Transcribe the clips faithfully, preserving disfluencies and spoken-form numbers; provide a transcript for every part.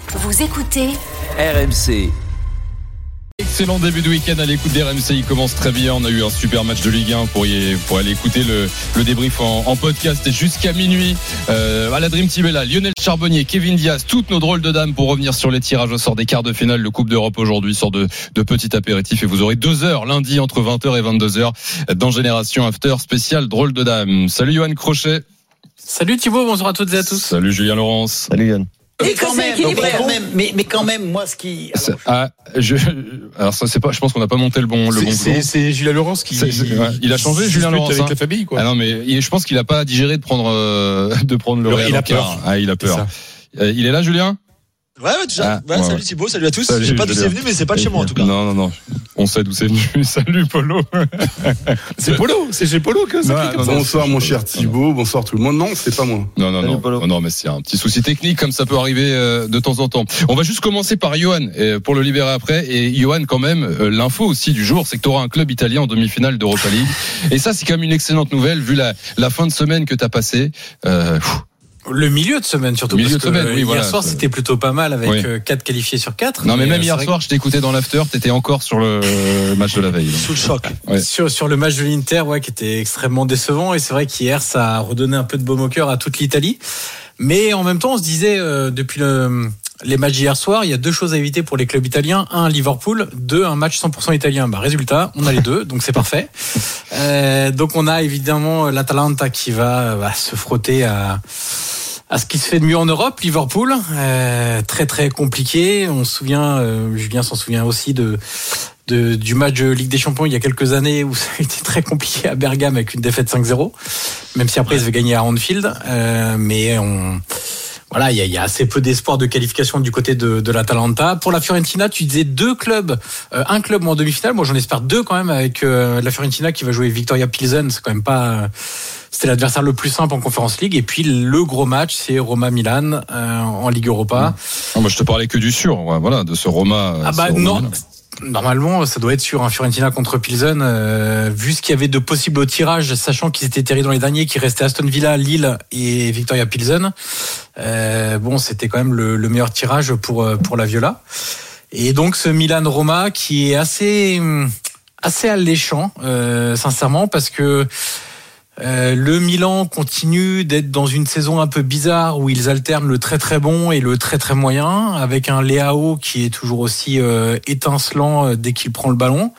Vous écoutez R M C. Excellent début de week-end à l'écoute des R M C, il commence très bien, on a eu un super match de Ligue un pour, y, pour aller écouter le, le débrief en, en podcast et jusqu'à minuit euh, à la Dream Team est là, Lionel Charbonnier, Kevin Diaz, toutes nos drôles de dames pour revenir sur les tirages au sort des quarts de finale de Coupe d'Europe aujourd'hui, sort de, de petit apéritif et vous aurez deux heures lundi entre vingt heures et vingt-deux heures dans Génération After spécial drôle de dames. Salut Johan Crochet. Salut Thibaut, bonjour à toutes et à tous. Salut Julien Laurence. Salut Yann. Mais quand, même, mais, quand même, mais, mais quand même, moi, ce qui. Alors, ah, je, alors ça, c'est pas. Je pense qu'on n'a pas monté le bon. Le c'est, bon c'est, c'est Julien Laurence qui. C'est, c'est, ouais, il a changé, Julien Laurence. Avec hein. la famille, quoi. Ah non, mais il, je pense qu'il a pas digéré de prendre euh, de prendre le. Il a peur. Ah, il a peur. Euh, il est là, Julien. Ouais, ouais, déjà. Ah, ouais, ouais, salut ouais. Thibaut, salut à tous. Salut, je sais pas d'où Julien. c'est venu, mais c'est pas de chez moi en tout cas. Non, non, non. On sait d'où c'est venu. Salut Polo. C'est Polo, c'est chez Polo que ça. Non, non, non, bonsoir mon cher Thibaut, bonsoir tout le monde. Non, c'est pas moi. Non, non, non. non, non, mais c'est un petit souci technique comme ça peut arriver euh, de temps en temps. On va juste commencer par Johan euh, pour le libérer après. Et Johan, quand même, euh, l'info aussi du jour, c'est que tu auras un club italien en demi-finale d'Europa League. Et ça, c'est quand même une excellente nouvelle vu la, la fin de semaine que tu as passée. Euh, Le milieu de semaine surtout. Milieu parce de semaine, que, oui, hier voilà, soir, c'est... c'était plutôt pas mal avec oui. quatre qualifiés sur quatre. Non, mais, mais même euh, hier soir, que... je t'ai écouté dans l'after, t'étais encore sur le match de la veille. Sous le choc. Ouais. Sur, sur le match de l'Inter, ouais, qui était extrêmement décevant. Et c'est vrai qu'hier, ça a redonné un peu de baume au cœur à toute l'Italie. Mais en même temps, on se disait, euh, depuis le, les matchs d'hier soir, il y a deux choses à éviter pour les clubs italiens. Un, Liverpool. Deux, un match cent pour cent italien. Bah, résultat, on a les deux, donc c'est parfait. Euh, donc on a évidemment l'Atalanta qui va bah, se frotter à... à ce qui se fait de mieux en Europe, Liverpool, euh, très très compliqué. On se souvient, euh, Julien s'en souvient aussi de, de du match de Ligue des Champions il y a quelques années où ça a été très compliqué à Bergame avec une défaite cinq zéro. Même si après ils avaient gagné à Anfield, euh, mais on voilà, il y a, il y a assez peu d'espoir de qualification du côté de, de l'Atalanta. Pour la Fiorentina, tu disais deux clubs, euh, un club en demi-finale. Moi, j'en espère deux quand même avec euh, la Fiorentina qui va jouer Victoria Pilsen. C'est quand même pas, c'était l'adversaire le plus simple en Conference League. Et puis le gros match, c'est Roma-Milan euh, en Ligue Europa. Mmh. Non, moi, je te parlais que du sûr, ouais, voilà, de ce Roma. Ah bah Roma, non. Normalement, ça doit être sur un Fiorentina contre Pilsen. Euh, vu ce qu'il y avait de possible au tirage, sachant qu'ils étaient terribles dans les derniers, qui restaient Aston Villa, Lille et Victoria Pilsen. Euh, bon, c'était quand même le, le meilleur tirage pour pour la Viola. Et donc ce Milan-Roma qui est assez assez alléchant, euh, sincèrement, parce que Euh, le Milan continue d'être dans une saison un peu bizarre où ils alternent le très très bon et le très très moyen, avec un Leao qui est toujours aussi euh, étincelant dès qu'il prend le ballon.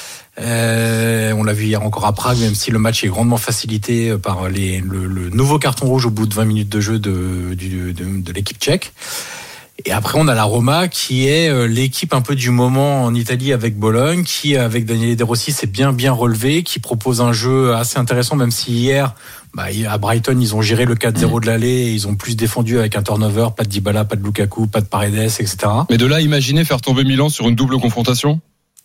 Euh, on l'a vu hier encore à Prague, même si le match est grandement facilité par les, le, le nouveau carton rouge au bout de vingt minutes de jeu de, de, de, de l'équipe tchèque. Et après, on a la Roma qui est l'équipe un peu du moment en Italie avec Bologne, qui, avec Daniele De Rossi, s'est bien, bien relevé, qui propose un jeu assez intéressant, même si hier, bah, à Brighton, ils ont géré le quatre zéro de l'aller et ils ont plus défendu avec un turnover, pas de Dybala, pas de Lukaku, pas de Paredes, et cetera. Mais de là, imaginez faire tomber Milan sur une double confrontation?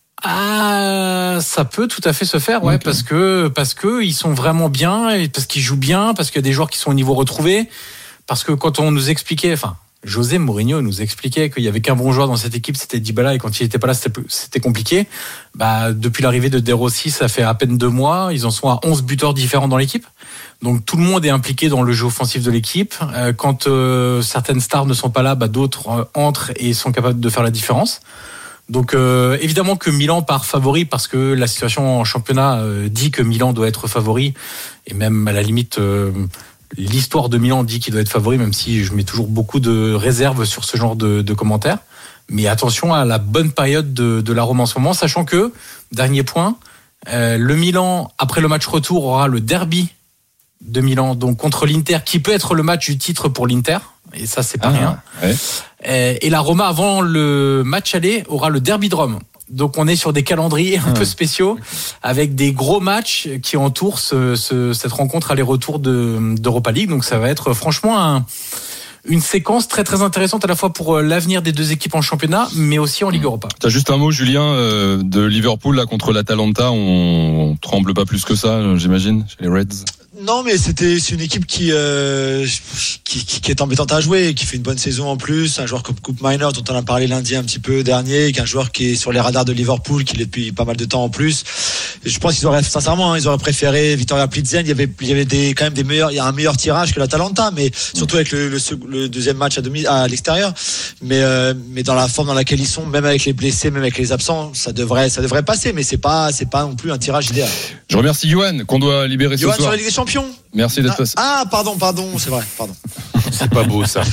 Ah, ça peut tout à fait se faire, ouais, okay. parce que, parce que ils sont vraiment bien, et parce qu'ils jouent bien, parce qu'il y a des joueurs qui sont au niveau retrouvé, parce que quand on nous expliquait, enfin, José Mourinho nous expliquait qu'il y avait qu'un bon joueur dans cette équipe, c'était Dybala, et quand il était pas là, c'était, c'était compliqué. Bah, depuis l'arrivée de De Rossi, ça fait à peine deux mois, ils en sont à onze buteurs différents dans l'équipe. Donc tout le monde est impliqué dans le jeu offensif de l'équipe. Euh, quand euh, certaines stars ne sont pas là, bah, d'autres euh, entrent et sont capables de faire la différence. Donc euh, évidemment que Milan part favori parce que la situation en championnat euh, dit que Milan doit être favori, et même à la limite... Euh, l'histoire de Milan dit qu'il doit être favori, même si je mets toujours beaucoup de réserves sur ce genre de, de commentaires. Mais attention à la bonne période de, de la Rome en ce moment, sachant que, dernier point, euh, le Milan, après le match retour, aura le derby de Milan, donc contre l'Inter, qui peut être le match du titre pour l'Inter. Et ça, c'est pas ah, rien. Ouais. Et la Roma, avant le match aller, aura le derby de Rome. Donc on est sur des calendriers un peu spéciaux avec des gros matchs qui entourent ce, ce, cette rencontre aller-retour de, d'Europa League. Donc ça va être franchement un, une séquence très très intéressante à la fois pour l'avenir des deux équipes en championnat, mais aussi en Ligue Europa. T'as juste un mot, Julien, euh, de Liverpool là contre l'Atalanta. On, on tremble pas plus que ça, j'imagine, chez les Reds. Non, mais c'était c'est une équipe qui, euh, qui, qui qui est embêtante à jouer, qui fait une bonne saison en plus. Un joueur comme Coupe Minor dont on a parlé lundi un petit peu dernier, qui est un joueur qui est sur les radars de Liverpool, qui l'est depuis pas mal de temps en plus. Et je pense qu'ils auraient sincèrement, hein, ils auraient préféré Victoria Plzen. Il y avait il y avait des quand même des meilleurs, il y a un meilleur tirage que l'Atalanta, mais surtout avec le, le, le deuxième match à demi à l'extérieur. Mais euh, mais dans la forme dans laquelle ils sont, même avec les blessés, même avec les absents, ça devrait ça devrait passer. Mais c'est pas c'est pas non plus un tirage idéal. Je remercie Yoann qu'on doit libérer Yoann ce soir. sur la Ligue des Champions. Merci d'être passé. Ah, pardon, pardon, c'est vrai, pardon. C'est pas beau ça.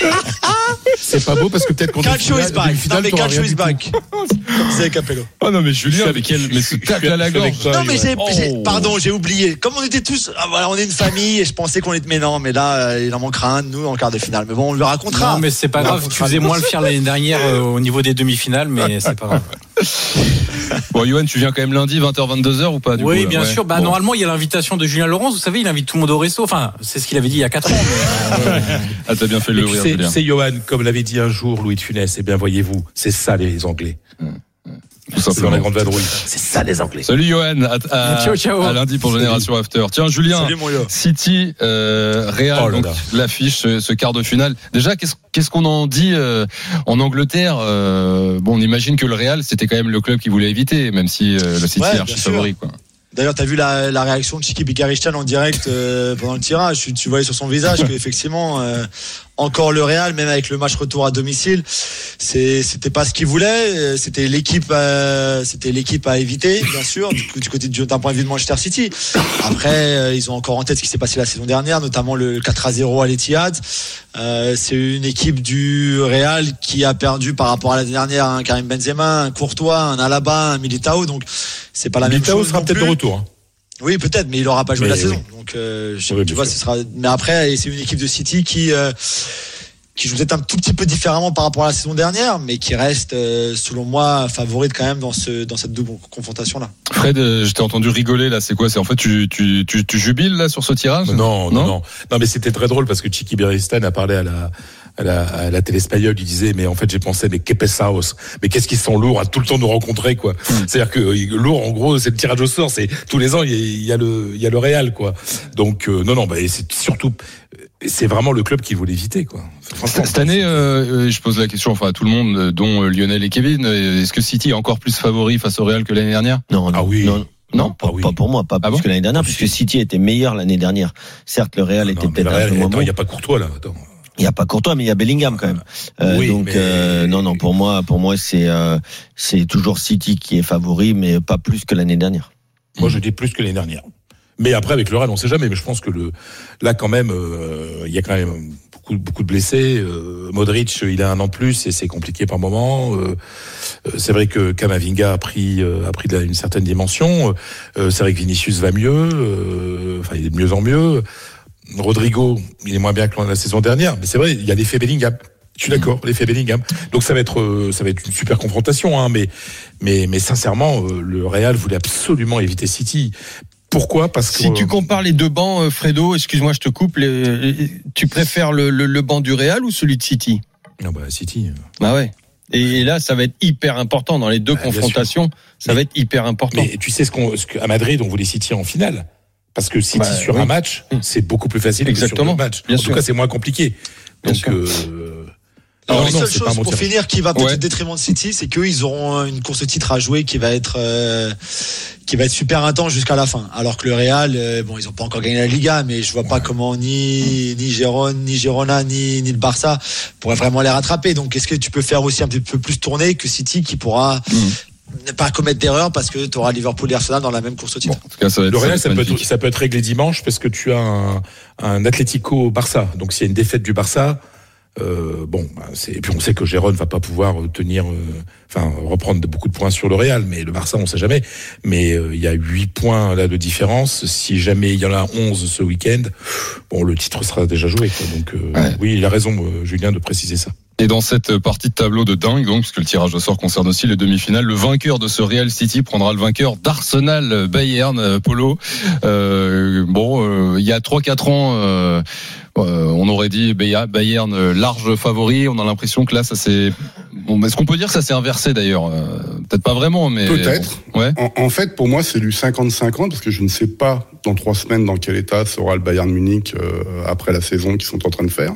C'est pas beau parce que peut-être qu'on Calcio is back. Non mais Calcio is back. Comme disait Capello. Oh non mais Julien avec elle, mais ce tacle à la gorge. Non mais j'ai, j'ai, pardon, j'ai oublié. Comme on était tous, ah, voilà, on est une famille et je pensais qu'on était, mais non, mais là, euh, il en manquera un de nous en quart de finale. Mais bon, on le racontera. Non mais c'est pas grave. Tu faisais moins le faire l'année dernière euh, au niveau des demi-finales, mais c'est pas grave. Bon, Yoann, tu viens quand même lundi, vingt heures, vingt-deux heures ou pas du Oui, coup, bien ouais. sûr. Bah, bon. Normalement, il y a l'invitation de Julien Laurence. Vous savez, il invite tout le monde au resto. Enfin, c'est ce qu'il avait dit il y a quatre ans. Mais, euh, Ah, t'as bien fait de Mais le tu rire, sais, Julien. tu sais, Johan, comme l'avait dit un jour Louis de Funès, eh bien, voyez-vous, c'est ça les Anglais. Tout C'est dans simplement. la grande vadrouille. C'est ça les Anglais. Salut Yoann, à, à, Ciao, ciao. à lundi pour Génération After. Tiens Julien, Salut, mon Yo. City, euh, Real, Oh là donc là. l'affiche, ce, ce quart de finale. Déjà, qu'est-ce, qu'est-ce qu'on en dit euh, en Angleterre euh, Bon, on imagine que le Real, c'était quand même le club qui voulait éviter, même si euh, le City Ouais, est bien archi sûr. favori, quoi. D'ailleurs, t'as vu la, la réaction de Chiki Bicarichtan en direct euh, pendant le tirage. Tu, tu voyais sur son visage qu'effectivement, euh, encore le Real, même avec le match retour à domicile, c'est, c'était pas ce qu'il voulait. C'était l'équipe, euh, c'était l'équipe à éviter, bien sûr, du, du côté du, d'un point de vue de Manchester City. Après, euh, ils ont encore en tête ce qui s'est passé la saison dernière, notamment le quatre à zéro à l'Etihad. Euh, c'est une équipe du Real qui a perdu par rapport à l'année dernière un Karim Benzema, un Courtois, un Alaba, un Militao. Donc, c'est pas la même Militao chose. sera non peut-être plus. de retour. hein. Oui, peut-être, mais il aura pas joué Mais la saison. oui. Donc, euh, je, Oui, tu bien vois, sûr. ce sera. Mais après, c'est une équipe de City qui euh, qui joue peut-être un tout petit peu différemment par rapport à la saison dernière, mais qui reste, euh, selon moi, favorite quand même dans ce dans cette double confrontation là. Fred, euh, je t'ai entendu rigoler là. C'est quoi C'est en fait tu tu tu, tu jubiles là sur ce tirage Non, non, non, non. mais c'était très drôle parce que Chiki Beristain a parlé à la, à la, à la télé espagnole. Il disait, mais en fait, j'ai pensé, mais que pesaos. Mais qu'est-ce qu'ils sont lourds à tout le temps nous rencontrer, quoi. Mm. C'est-à-dire que lourd, en gros, c'est le tirage au sort. C'est tous les ans, il y a, il y a le, il y a le Real, quoi. Donc, euh, non, non, bah, c'est surtout, c'est vraiment le club qu'il voulait éviter, quoi. Cette, cette année, euh, je pose la question, enfin à tout le monde, dont Lionel et Kevin. Est-ce que City est encore plus favori face au Real que l'année dernière? Non, non, Ah oui. non, non, pas, Ah oui. pas pour moi, pas Ah plus bon que l'année dernière, puisque City était meilleur l'année dernière. Certes, le Real était Non, mais peut-être le un Real, peu moins attends, bon. il n'y a pas Courtois, là. Attends. Il y a pas Courtois, mais il y a Bellingham quand même. Euh, Oui, donc mais- euh, non, non, pour moi, pour moi, c'est euh, c'est toujours City qui est favori, mais pas plus que l'année dernière. Moi, je dis plus que l'année dernière. Mais après, avec le Real, on sait jamais. Mais je pense que le, là, quand même, euh, il y a quand même beaucoup, beaucoup de blessés. Euh, Modric, il a un an de plus et c'est compliqué par moment. Euh, c'est vrai que Camavinga a pris, euh, a pris de la- une certaine dimension. Euh, c'est vrai que Vinicius va mieux. Euh, enfin, il est de mieux en mieux. Rodrigo, il est moins bien que la saison dernière. Mais c'est vrai, il y a l'effet Bellingham. Je suis d'accord, l'effet Bellingham. Donc ça va être, euh, ça va être une super confrontation, hein. Mais, mais, mais sincèrement, euh, le Real voulait absolument éviter City. Pourquoi? Parce que Si tu compares les deux bancs, euh, Fredo, excuse-moi, je te coupe, les, les- tu préfères le, le, le banc du Real ou celui de City? non, bah, City. euh. Bah ouais. Et, et là, ça va être hyper important dans les deux Bah, bien confrontations. Ça Mais- va être hyper important. Mais tu sais ce qu'on, ce qu'à Madrid, on voulait City en finale. Parce que City Bah, sur oui. un match, c'est beaucoup plus facile Exactement. que sur deux matchs. Bien en sûr. tout cas, c'est moins compliqué. Bien Donc, sûr. euh, Alors, non, la non, seule c'est pas un chose bon pour tirage. finir qui va peut-être Ouais. au détriment de City, c'est qu'eux, ils auront une course titre à jouer qui va être euh, qui va être super intense jusqu'à la fin. Alors que le Real, euh, bon, ils ont pas encore gagné la Liga, mais je vois pas comment ni ni Gérone, ni Girona, ni ni le Barça pourraient vraiment les rattraper. Donc, est-ce que tu peux faire aussi un petit peu plus tourner que City qui pourra ne pas commettre d'erreur parce que tu auras Liverpool et Arsenal dans la même course au titre. Bon, en tout cas, ça va être, Le Real, ça ça va peut, être être, magnifique. ça peut être réglé dimanche parce que tu as un, un Atlético Barça. Donc s'il y a une défaite du Barça, euh, bon, bah, c'est, et puis on sait que Gérone va pas pouvoir tenir, euh, enfin reprendre de, beaucoup de points sur le Real, mais le Barça, on sait jamais. Mais euh, il y a huit points là de différence. Si jamais il y en a onze ce week-end, bon, le titre sera déjà joué, quoi. Donc euh, Ouais. oui, il a raison, euh, Julien, de préciser ça. Et dans cette partie de tableau de dingue, donc, parce que le tirage au sort concerne aussi les demi-finales, le vainqueur de ce Real City prendra le vainqueur d'Arsenal Bayern, euh, Polo. Euh, bon, euh, il y a trois quatre ans, euh, euh, on aurait dit Bayern euh, large favori. On a l'impression que là, ça s'est bon, est-ce qu'on peut dire que ça s'est inversé d'ailleurs? euh, Peut-être pas vraiment, mais peut-être. Bon, ouais. En, en fait, pour moi, c'est du cinquante cinquante parce que je ne sais pas dans trois semaines dans quel état sera le Bayern Munich euh, après la saison qu'ils sont en train de faire.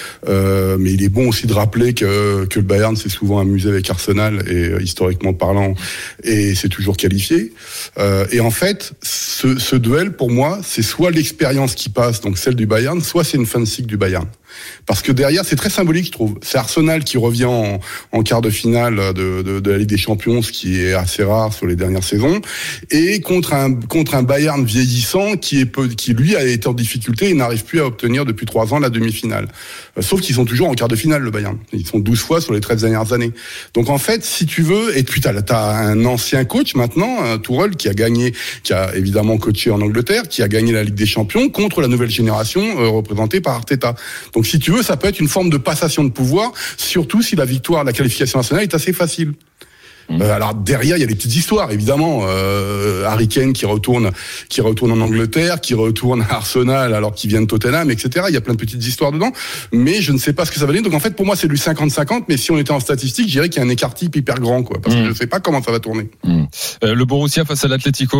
Euh, mais il est bon aussi de rappeler que, que le Bayern s'est souvent amusé avec Arsenal et euh, historiquement parlant, et c'est toujours qualifié. Euh, et en fait, ce, ce duel pour moi, c'est soit l'expérience qui passe, donc celle du Bayern, soit c'est une fin de cycle du Bayern. Parce que derrière, c'est très symbolique, je trouve. C'est Arsenal qui revient en, en quart de finale de, de, de la Ligue des Champions, ce qui est assez rare sur les dernières saisons, et contre un contre un Bayern vieillissant qui est peu, qui lui a été en difficulté et n'arrive plus à obtenir depuis trois ans la demi-finale. Euh, sauf qu'ils sont toujours en quart de finale, le Bayern. Ils sont douze fois sur les treize dernières années. Donc en fait, si tu veux, et puis t'as, t'as un ancien coach maintenant, un Tourelle, qui a gagné, qui a évidemment coaché en Angleterre, qui a gagné la Ligue des Champions contre la nouvelle génération euh, représentée par Arteta. Donc si tu veux, ça peut être une forme de passation de pouvoir, surtout si la victoire, la qualification nationale est assez facile. Euh, alors derrière, il y a des petites histoires, évidemment. Euh, Harry Kane qui retourne, qui retourne en Angleterre, qui retourne à Arsenal alors qu'il vient de Tottenham, et cetera. Il y a plein de petites histoires dedans, mais je ne sais pas ce que ça va donner. Donc en fait, pour moi, c'est du cinquante cinquante. Mais si on était en statistique, je dirais qu'il y a un écart type hyper grand, quoi, parce mmh. que je ne sais pas comment ça va tourner. Mmh. Euh, le Borussia face à l'Atlético,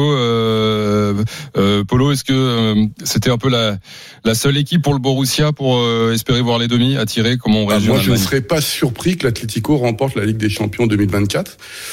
euh, euh, Polo, est-ce que euh, c'était un peu la la seule équipe pour le Borussia pour euh, espérer voir les demi attirer? Comment on réagit? Ah, moi, je ne serais pas surpris que l'Atlético remporte la Ligue des Champions deux mille vingt-quatre.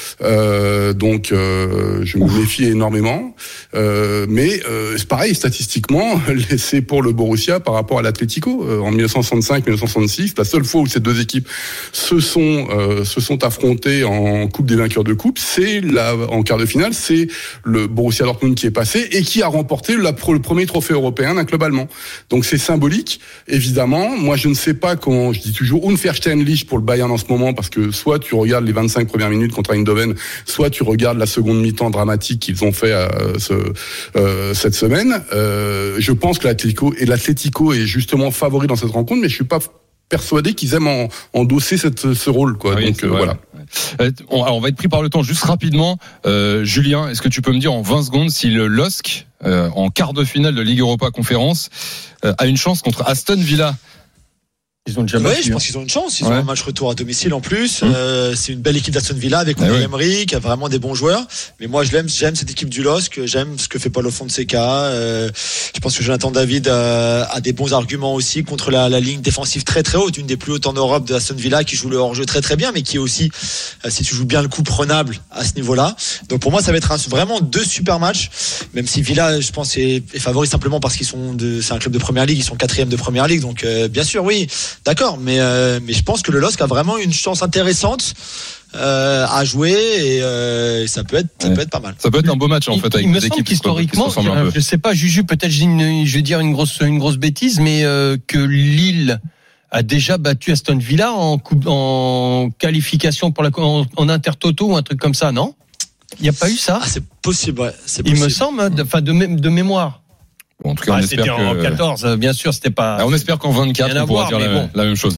Euh, donc euh, je me méfie énormément, euh, mais euh, c'est pareil statistiquement, c'est pour le Borussia par rapport à l'Atlético. Euh, en dix-neuf cent soixante-cinq dix-neuf cent soixante-six, la seule fois où ces deux équipes se sont euh, se sont affrontées en Coupe des vainqueurs de coupe, c'est la en quart de finale, c'est le Borussia Dortmund qui est passé et qui a remporté la, le premier trophée européen d'un club allemand. Donc c'est symbolique, évidemment. Moi je ne sais pas comment, je dis toujours Unverständlich pour le Bayern en ce moment, parce que soit tu regardes les vingt-cinq premières minutes contre Eindhoven, soit tu regardes la seconde mi-temps dramatique qu'ils ont fait euh, ce, euh, cette semaine. Euh, je pense que l'Atlético et l'Atlético est justement favori dans cette rencontre, mais je suis pas persuadé qu'ils aiment en, endosser cette, ce rôle, quoi. Oui, donc euh, vrai, voilà. Ouais. Euh, on, alors on va être pris par le temps juste rapidement. Euh, Julien, est-ce que tu peux me dire en vingt secondes si le L O S C euh, en quart de finale de Ligue Europa Conférence euh, a une chance contre Aston Villa? Ils ont déjà battu. Oui, je pense qu'ils ont une chance. Ils ouais. ont un match retour à domicile en plus. Mmh. Euh, c'est une belle équipe d'Aston Villa avec Unai Emery qui a vraiment des bons joueurs. Mais moi, je l'aime, j'aime cette équipe du L O S C. J'aime ce que fait Paulo Fonseca. Euh, je pense que Jonathan David euh, a des bons arguments aussi contre la, la ligne défensive très très haute, une des plus hautes en Europe de Aston Villa, qui joue le hors-jeu très très bien, mais qui est aussi, euh, si tu joues bien le coup, prenable à ce niveau-là. Donc pour moi, ça va être un, vraiment deux super matchs. Même si Villa, je pense, est, est favori simplement parce qu'ils sont de, c'est un club de première ligue, ils sont quatrième de première ligue. Donc euh, bien sûr, oui. D'accord, mais euh, mais je pense que le L O S C a vraiment une chance intéressante euh, à jouer et euh, ça peut être ça ouais. peut être pas mal. Ça peut être un beau match en fait il, avec il des me équipes historiquement, qui un peu. Je sais pas, Juju, peut-être j'ai une, je vais dire une grosse une grosse bêtise, mais euh, que Lille a déjà battu Aston Villa en coupe, en qualification pour la en, en intertoto ou un truc comme ça, non? Il n'y a pas eu ça? Ah, c'est possible, ouais, c'est possible. Il me semble, enfin de, de, de mémoire. Bon, en tout cas, ah, on espère c'était que... en quatorze, bien sûr, c'était pas. Ah, on espère qu'en vingt-quatre, on pourra voir, dire la, bon. la même chose.